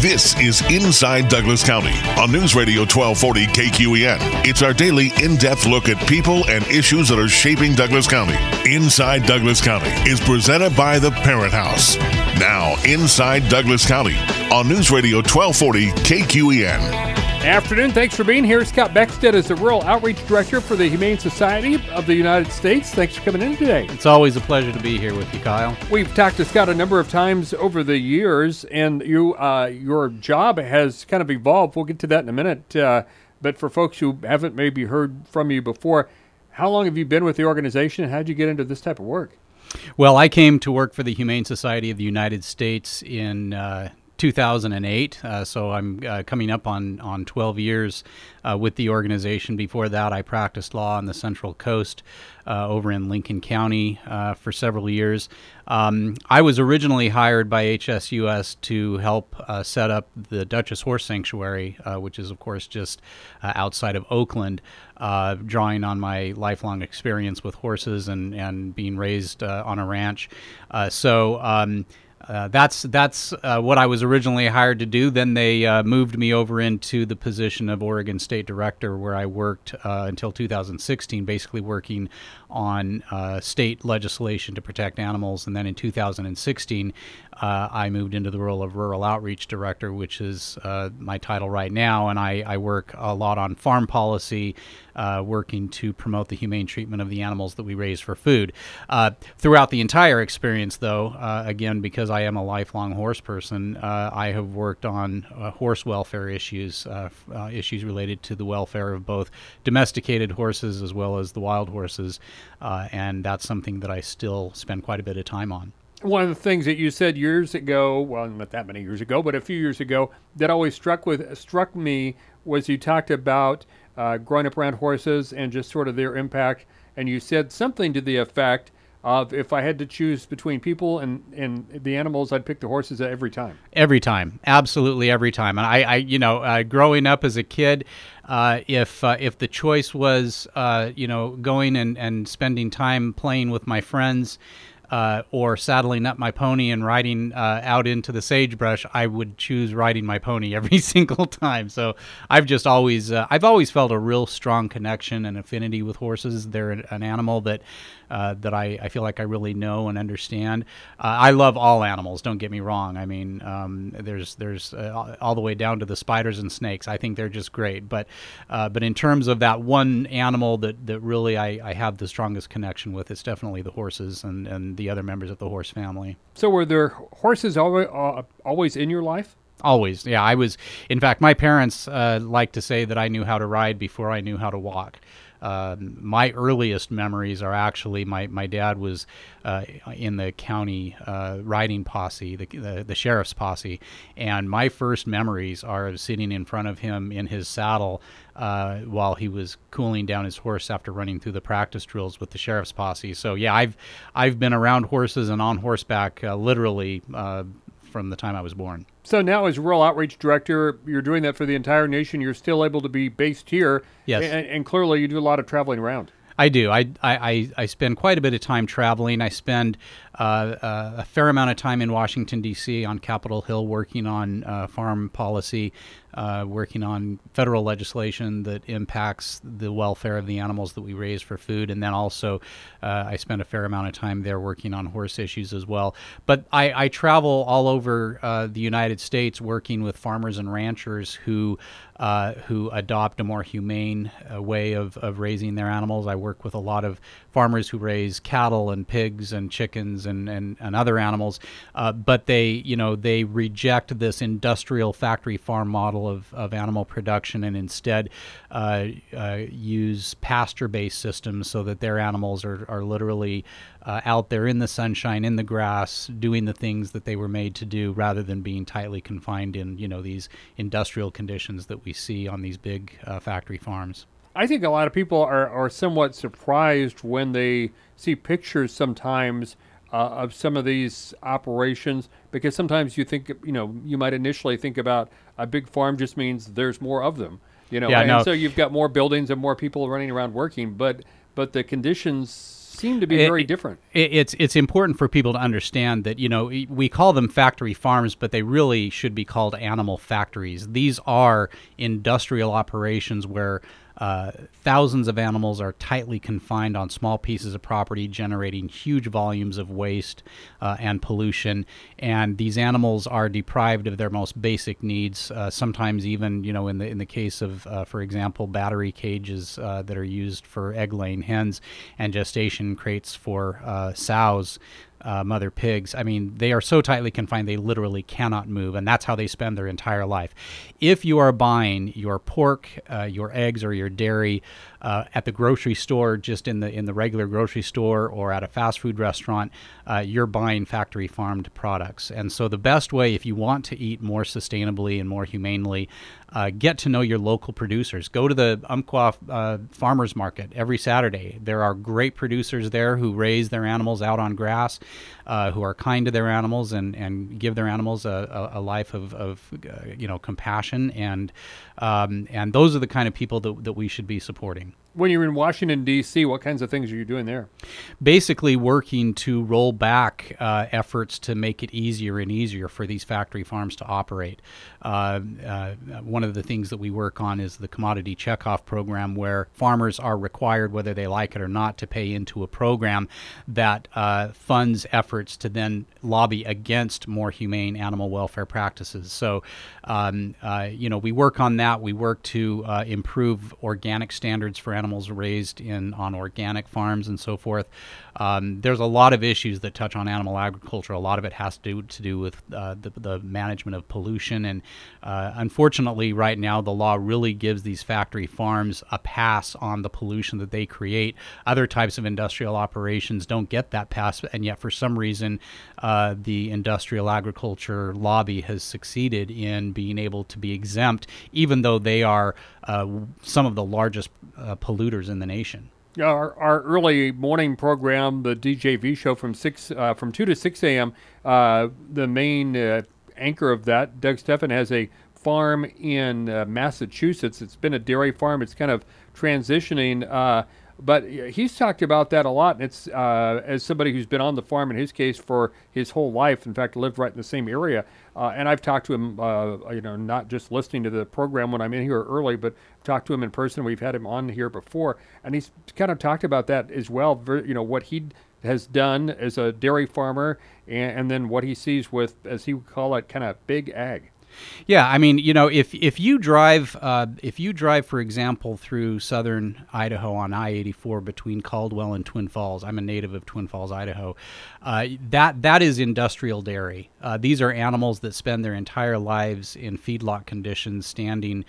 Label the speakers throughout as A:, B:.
A: This is Inside Douglas County on News Radio 1240 KQEN. It's our daily in-depth look at people and issues that are shaping Douglas County. Inside Douglas County is presented by the Parent House. Now, Inside Douglas County on News Radio 1240 KQEN.
B: Afternoon. Thanks for being here. Scott Beckstead is the Rural Outreach Director for the Humane Society of the United States. Thanks for coming in today.
C: It's always a pleasure to be here with you, Kyle.
B: We've talked to Scott a number of times over the years, and your job has kind of evolved. We'll get to that in a minute. But for folks who haven't maybe heard from you before, how long have you been with the organization, and how did you get into this type of work?
C: Well, I came to work for the Humane Society of the United States in 2008, so I'm coming up on 12 years with the organization. Before that, I practiced law on the Central Coast over in Lincoln County for several years. I was originally hired by HSUS to help set up the Dutchess Horse Sanctuary, which is, of course, just outside of Oakland, drawing on my lifelong experience with horses and being raised on a ranch. That's what I was originally hired to do. Then they moved me over into the position of Oregon State Director, where I worked until 2016, basically working on state legislation to protect animals. And then in 2016, I moved into the role of Rural Outreach Director, which is my title right now. And I work a lot on farm policy, working to promote the humane treatment of the animals that we raise for food. Throughout the entire experience, though, again, because I am a lifelong horse person, I have worked on horse welfare issues, issues related to the welfare of both domesticated horses as well as the wild horses, and that's something that I still spend quite a bit of time on.
B: One of the things that you said years ago, well, not that many years ago, but a few years ago, that always struck me was you talked about growing up around horses and just sort of their impact, and you said something to the effect of, if I had to choose between people and the animals, I'd pick the horses every time.
C: Every time, absolutely every time. And I growing up as a kid, if the choice was, going and spending time playing with my friends, or saddling up my pony and riding out into the sagebrush, I would choose riding my pony every single time. So I've just always felt a real strong connection and affinity with horses. They're an animal that I feel like I really know and understand. I love all animals, don't get me wrong. I mean, there's all the way down to the spiders and snakes. I think they're just great. But in terms of that one animal that really I have the strongest connection with, it's definitely the horses and the other members of the horse family.
B: So were there horses always in your life?
C: Always, yeah. In fact, my parents like to say that I knew how to ride before I knew how to walk. My earliest memories are actually my dad was in the county riding posse, the sheriff's posse, and my first memories are of sitting in front of him in his saddle while he was cooling down his horse after running through the practice drills with the sheriff's posse. So yeah, I've been around horses and on horseback literally from the time I was born.
B: So now as Rural Outreach Director, you're doing that for the entire nation. You're still able to be based here.
C: Yes.
B: And clearly you do a lot of traveling around.
C: I do. I spend quite a bit of time traveling. I spend a fair amount of time in Washington, D.C. on Capitol Hill working on farm policy, working on federal legislation that impacts the welfare of the animals that we raise for food. And then also I spend a fair amount of time there working on horse issues as well. But I travel all over the United States working with farmers and ranchers who adopt a more humane way of raising their animals. I work with a lot of farmers who raise cattle and pigs and chickens and other animals, but they reject this industrial factory farm model of animal production and instead use pasture-based systems so that their animals are literally out there in the sunshine, in the grass, doing the things that they were made to do, rather than being tightly confined in these industrial conditions that we see on these big factory farms.
B: I think a lot of people are somewhat surprised when they see pictures sometimes of some of these operations, because sometimes you think, you might initially think about a big farm just means there's more of them, So you've got more buildings and more people running around working, but the conditions seem to be very different.
C: It's important for people to understand that, we call them factory farms, but they really should be called animal factories. These are industrial operations where thousands of animals are tightly confined on small pieces of property, generating huge volumes of waste and pollution. And these animals are deprived of their most basic needs. Sometimes even, in the case of, for example, battery cages that are used for egg-laying hens and gestation crates for sows. Mother pigs. I mean, they are so tightly confined they literally cannot move, and that's how they spend their entire life. If you are buying your pork, your eggs, or your dairy at the grocery store, just in the regular grocery store, or at a fast food restaurant, you're buying factory farmed products. And so the best way, if you want to eat more sustainably and more humanely, get to know your local producers. Go to the Umpqua Farmers Market every Saturday. There are great producers there who raise their animals out on grass, who are kind to their animals and give their animals a life of compassion. And those are the kind of people that we should be supporting.
B: When you're in Washington, D.C., what kinds of things are you doing there?
C: Basically working to roll back efforts to make it easier and easier for these factory farms to operate. One of the things that we work on is the commodity checkoff program, where farmers are required, whether they like it or not, to pay into a program that funds efforts to then lobby against more humane animal welfare practices. So, we work on that. We work to improve organic standards for animals raised on organic farms and so forth. There's a lot of issues that touch on animal agriculture. A lot of it has to do with the management of pollution. And unfortunately, right now, the law really gives these factory farms a pass on the pollution that they create. Other types of industrial operations don't get that pass, and yet for some reason, the industrial agriculture lobby has succeeded in being able to be exempt, even though they are some of the largest polluters in the nation.
B: Our early morning program, the DJV show from 2 to 6 a.m., the main anchor of that, Doug Steffen, has a farm in Massachusetts. It's been a dairy farm. It's kind of transitioning, but he's talked about that a lot. And it's as somebody who's been on the farm, in his case, for his whole life, in fact, lived right in the same area. And I've talked to him, not just listening to the program when I'm in here early, but talked to him in person. We've had him on here before, and he's kind of talked about that as well. What he has done as a dairy farmer, and then what he sees with, as he would call it, kind of big ag.
C: Yeah, I mean, if you drive, for example, through southern Idaho on I-84 between Caldwell and Twin Falls — I'm a native of Twin Falls, Idaho. That is industrial dairy. These are animals that spend their entire lives in feedlot conditions, standing,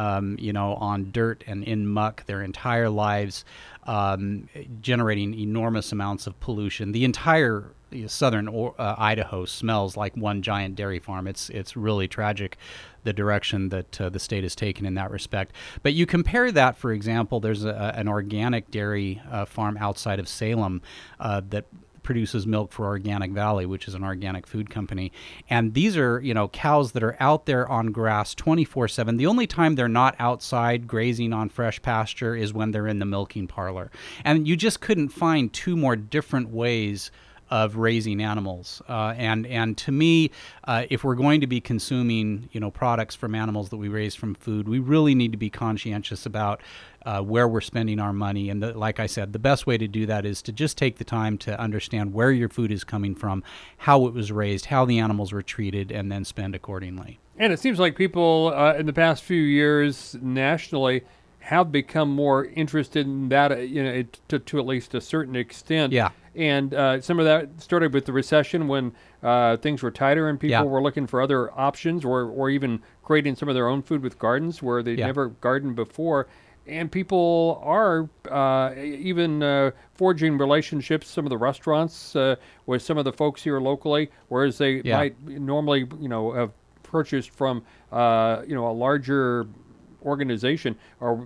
C: on dirt and in muck their entire lives, generating enormous amounts of pollution. The entire southern Idaho smells like one giant dairy farm. It's really tragic, the direction that the state has taken in that respect. But you compare that, for example, there's an organic dairy farm outside of Salem that produces milk for Organic Valley, which is an organic food company. And these are, cows that are out there on grass 24/7. The only time they're not outside grazing on fresh pasture is when they're in the milking parlor. And you just couldn't find two more different ways of raising animals. And to me, if we're going to be consuming, products from animals that we raise from food, we really need to be conscientious about where we're spending our money. And like I said, the best way to do that is to just take the time to understand where your food is coming from, how it was raised, how the animals were treated, and then spend accordingly.
B: And it seems like people in the past few years nationally have become more interested in that, to at least a certain extent.
C: Yeah.
B: And some of that started with the recession, when things were tighter and people were looking for other options, or even creating some of their own food with gardens where they'd never gardened before. And people are even forging relationships, some of the restaurants, with some of the folks here locally, whereas they might normally, have purchased from, a larger organization, or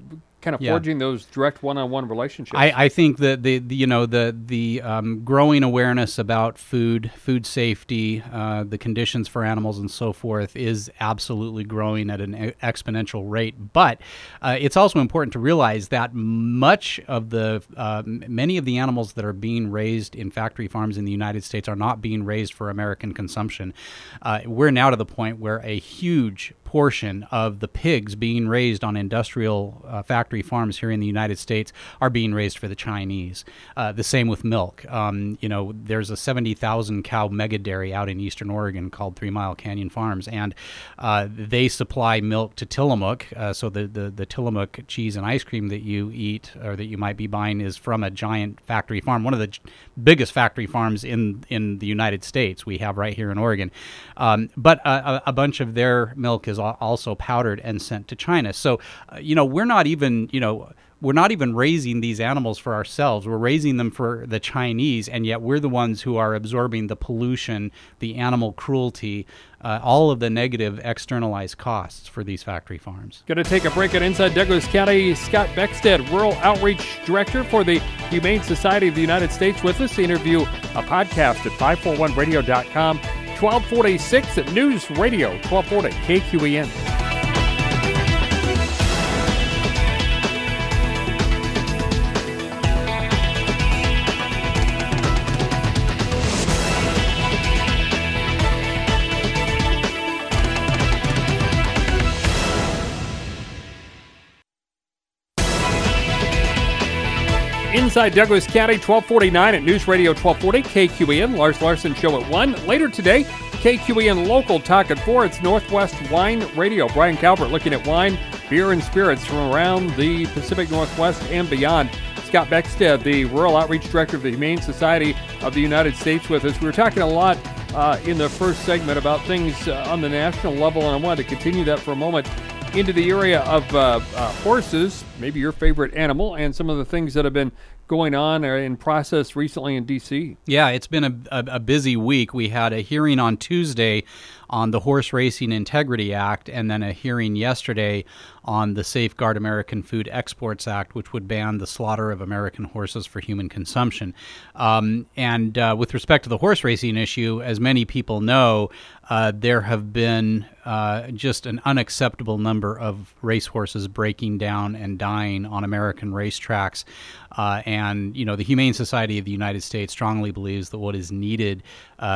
B: kind of forging those direct one-on-one relationships.
C: I think that the growing awareness about food safety, the conditions for animals and so forth is absolutely growing at an exponential rate. But it's also important to realize that many of the animals that are being raised in factory farms in the United States are not being raised for American consumption. We're now to the point where a huge portion of the pigs being raised on industrial factory farms here in the United States are being raised for the Chinese. The same with milk. There's a 70,000 cow mega dairy out in eastern Oregon called 3 Mile Canyon Farms, and they supply milk to Tillamook. So the Tillamook cheese and ice cream that you eat or that you might be buying is from a giant factory farm, one of the biggest factory farms in the United States we have right here in Oregon. But a bunch of their milk is also powdered and sent to China. So, we're not even raising these animals for ourselves. We're raising them for the Chinese, and yet we're the ones who are absorbing the pollution, the animal cruelty, all of the negative externalized costs for these factory farms.
B: Going to take a break at Inside Douglas County. Scott Beckstead, Rural Outreach Director for the Humane Society of the United States, with us. Interview a podcast at 541radio.com. 1246 at News Radio 1240 KQEN. Inside Douglas County, 1249 at News Radio 1240 KQEN. Lars Larson Show at 1. Later today, KQEN Local Talk at 4. It's Northwest Wine Radio. Brian Calvert looking at wine, beer, and spirits from around the Pacific Northwest and beyond. Scott Beckstead, the Rural Outreach Director of the Humane Society of the United States, with us. We were talking a lot in the first segment about things on the national level, and I wanted to continue that for a moment into the area of horses, maybe your favorite animal, and some of the things that have been going on or in process recently in D.C.
C: Yeah, it's been a busy week. We had a hearing on Tuesday on the Horse Racing Integrity Act, and then a hearing yesterday on the Safeguard American Food Exports Act, which would ban the slaughter of American horses for human consumption. And with respect to the horse racing issue, as many people know, there have been just an unacceptable number of racehorses breaking down and dying on American racetracks. And the Humane Society of the United States strongly believes that what is needed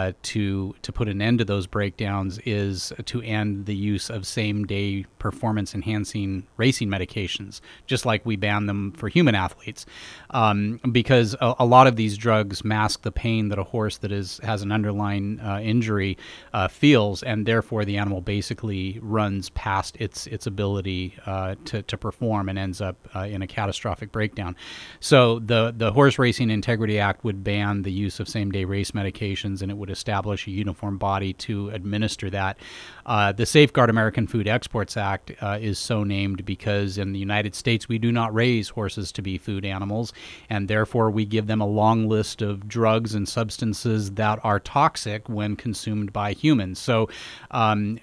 C: to put an end to those breakdowns is to end the use of same-day performance-enhancing racing medications, just like we ban them for human athletes, because a lot of these drugs mask the pain that a horse that has an underlying injury feels, and therefore the animal basically runs past its ability to perform and ends up in a catastrophic breakdown. So the Horse Racing Integrity Act would ban the use of same-day race medications, and it would establish a uniform body to administer that. The Safeguard American Food Exports Act is so named because in the United States we do not raise horses to be food animals, and therefore we give them a long list of drugs and substances that are toxic when consumed by humans. So, and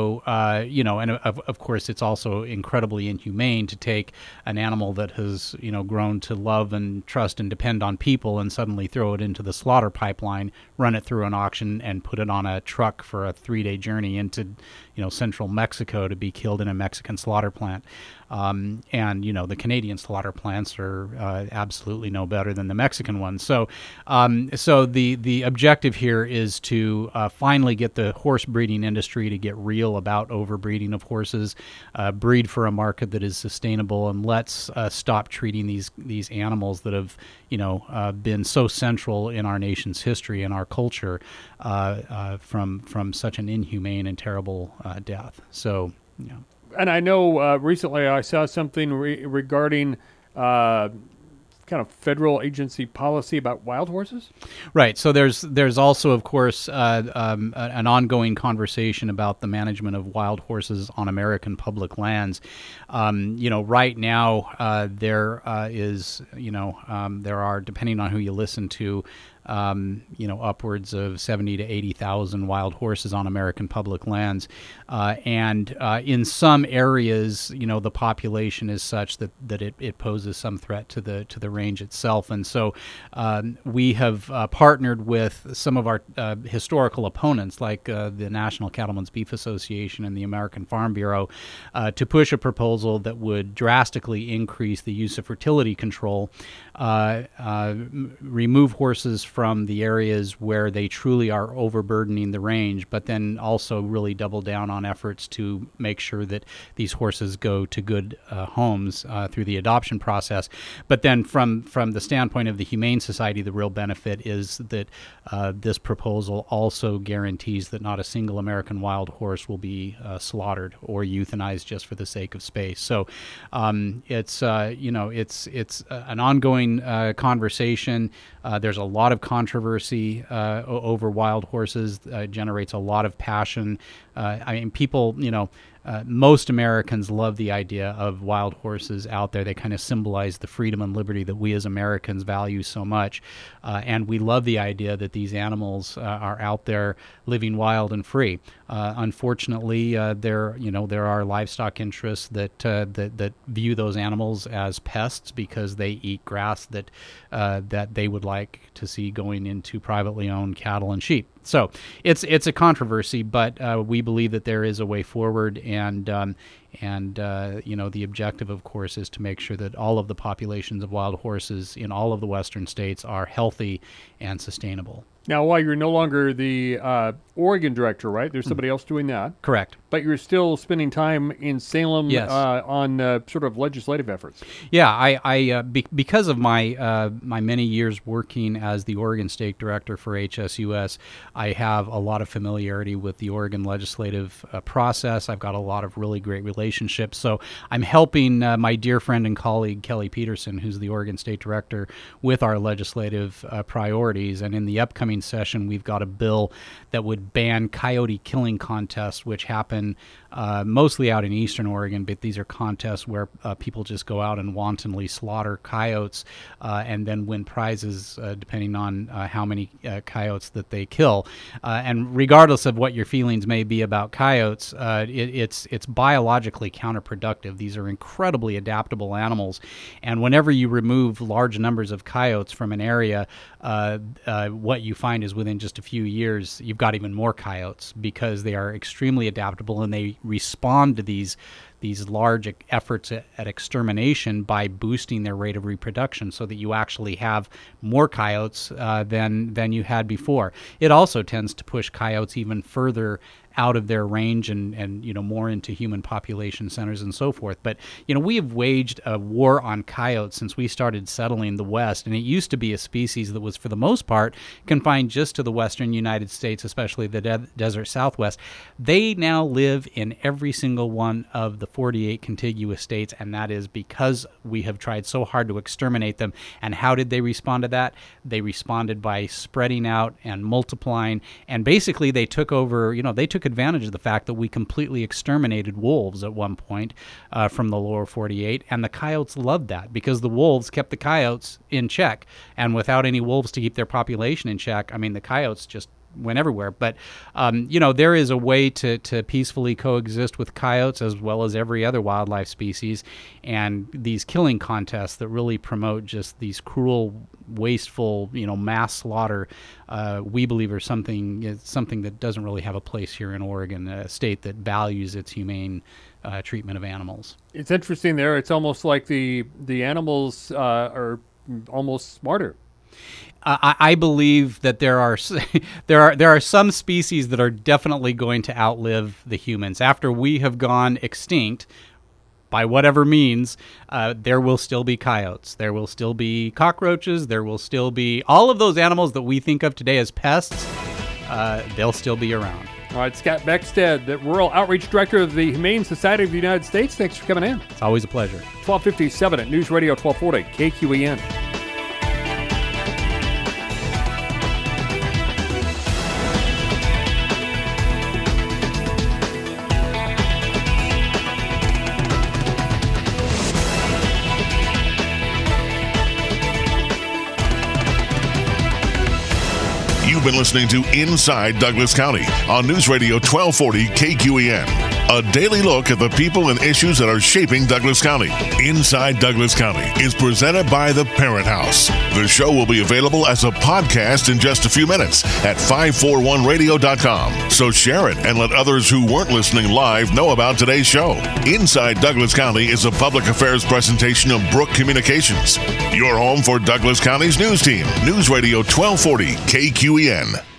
C: of course it's also incredibly inhumane to take an animal that has, grown to love and trust and depend on people and suddenly throw it into the slaughter pipeline, run it through an auction, and put it on a truck for a 3-day journey into, central Mexico to be killed in a Mexican slaughter plant. And the Canadian slaughter plants are absolutely no better than the Mexican ones. So the objective here is to finally get the horse breeding industry to get real about overbreeding of horses, breed for a market that is sustainable, and let's stop treating these animals that have been so central in our nation's history and our culture from such an inhumane and terrible death. So,
B: And I know recently I saw something regarding kind of federal agency policy about wild horses. Right.
C: So there's also, of course, an ongoing conversation about the management of wild horses on American public lands. Right now there are, depending on who you listen to, upwards of 70 to 80,000 wild horses on American public lands. And in some areas, the population is such that it poses some threat to the range itself. And so we have partnered with some of our historical opponents, like the National Cattlemen's Beef Association and the American Farm Bureau, to push a proposal that would drastically increase the use of fertility control, remove horses from the areas where they truly are overburdening the range, but then also really double down on efforts to make sure that these horses go to good homes through the adoption process. But then from the standpoint of the Humane Society, the real benefit is that this proposal also guarantees that not a single American wild horse will be slaughtered or euthanized just for the sake of space. So it's an ongoing conversation. There's a lot of controversy over wild horses. Generates a lot of passion. People, most Americans love the idea of wild horses out there. They kind of symbolize the freedom and liberty that we as Americans value so much. And we love the idea that these animals are out there living wild and free. Unfortunately, there are livestock interests that view those animals as pests because they eat grass that they would like to see going into privately owned cattle and sheep. So it's a controversy, but we believe that there is a way forward, and the objective, of course, is to make sure that all of the populations of wild horses in all of the western states are healthy and sustainable.
B: Now, while you're no longer the Oregon director, right? There's somebody else doing that.
C: Correct.
B: But you're still spending time in Salem
C: Yes.
B: On sort of legislative efforts.
C: Yeah, because of my many years working as the Oregon State Director for HSUS, I have a lot of familiarity with the Oregon legislative process. I've got a lot of really great relationships. So I'm helping my dear friend and colleague Kelly Peterson, who's the Oregon State Director, with our legislative priorities. And in the upcoming session, we've got a bill that would ban coyote killing contests, which happen mostly out in eastern Oregon, but these are contests where people just go out and wantonly slaughter coyotes and then win prizes depending on how many coyotes that they kill. And regardless of what your feelings may be about coyotes, it's biologically counterproductive. These are incredibly adaptable animals, and whenever you remove large numbers of coyotes from an area, what you find is within just a few years, you've got even more coyotes because they are extremely adaptable and they respond to these large efforts at extermination by boosting their rate of reproduction so that you actually have more coyotes than you had before. It also tends to push coyotes even further out of their range and more into human population centers and so forth. But we have waged a war on coyotes since we started settling the West, and it used to be a species that was for the most part confined just to the western United States, especially the desert Southwest. They now live in every single one of the 48 contiguous states, and that is because we have tried so hard to exterminate them. And how did they respond to that? They responded by spreading out and multiplying, and basically they took over, they took advantage of the fact that we completely exterminated wolves at one point from the lower 48, and the coyotes loved that because the wolves kept the coyotes in check, and without any wolves to keep their population in check, the coyotes just went everywhere. But there is a way to peacefully coexist with coyotes as well as every other wildlife species, and these killing contests that really promote just these cruel, wasteful, mass slaughter, we believe are something that doesn't really have a place here in Oregon, a state that values its humane treatment of animals.
B: It's interesting there. It's almost like the animals are almost smarter.
C: I believe that there are some species that are definitely going to outlive the humans. After we have gone extinct, by whatever means, there will still be coyotes. There will still be cockroaches. There will still be all of those animals that we think of today as pests. They'll still be around.
B: All right, Scott Beckstead, the Rural Outreach Director of the Humane Society of the United States. Thanks for coming in.
C: It's always a pleasure.
B: 1257 at News Radio 1240 KQEN.
A: been listening to Inside Douglas County on News Radio 1240 KQEN. A daily look at the people and issues that are shaping Douglas County. Inside Douglas County is presented by The Parent House. The show will be available as a podcast in just a few minutes at 541radio.com. So share it and let others who weren't listening live know about today's show. Inside Douglas County is a public affairs presentation of Brook Communications. Your home for Douglas County's news team. News Radio 1240 KQEN.